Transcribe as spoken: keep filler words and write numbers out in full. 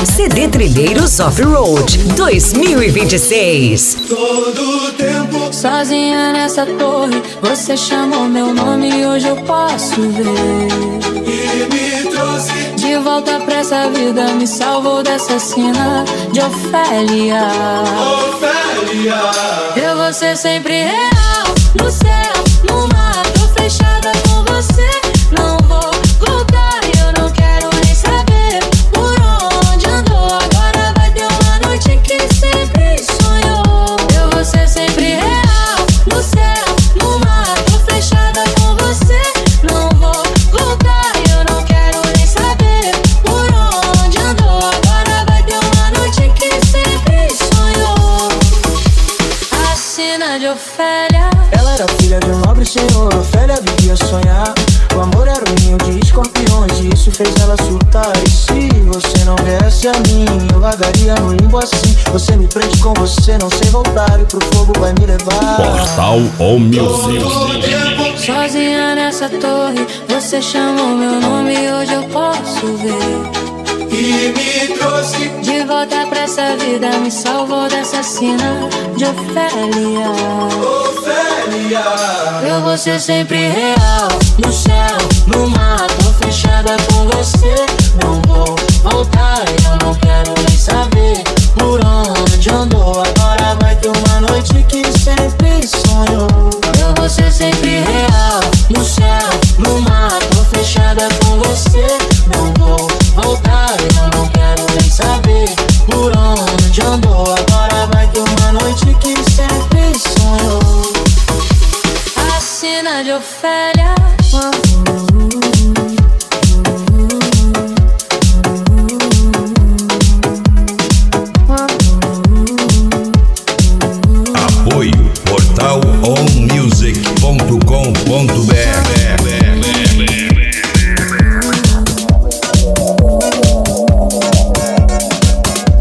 C D Trilheiros Off-Road dois mil e vinte e seis. Todo tempo sozinha nessa torre, você chamou meu nome e hoje eu posso ver. e me trouxe De volta pra essa vida, me salvou dessa cena de Ofélia. Ofélia. Eu vou ser sempre real, no céu, no mar, tô fechada com você. Não vou voltar, eu não quero nem saber por onde andou. Agora vai ter uma noite que sempre sonhou. Eu vou ser sempre real, no céu, no mar, tô fechada com você. Não vou voltar, eu não quero nem saber por onde andou. Agora vai ter uma noite que sempre sonhou. A cena de Ofélia. Ela era filha de um nobre senhor, Ofélia vivia sonhar. O amor era um ninho de escorpiões e isso fez ela surtar. E se você não viesse a mim, eu vagaria no limbo assim. Você me prende com você, não sei voltar e pro fogo vai me levar. Portal O Music. Sozinha nessa torre, você chamou meu nome e hoje eu posso ver. E me trouxe De volta pra essa vida, me salvou dessa cena de Ofélia. Ofélia. Eu vou ser sempre real, no céu, no mar, tô fechada com você. Não vou voltar,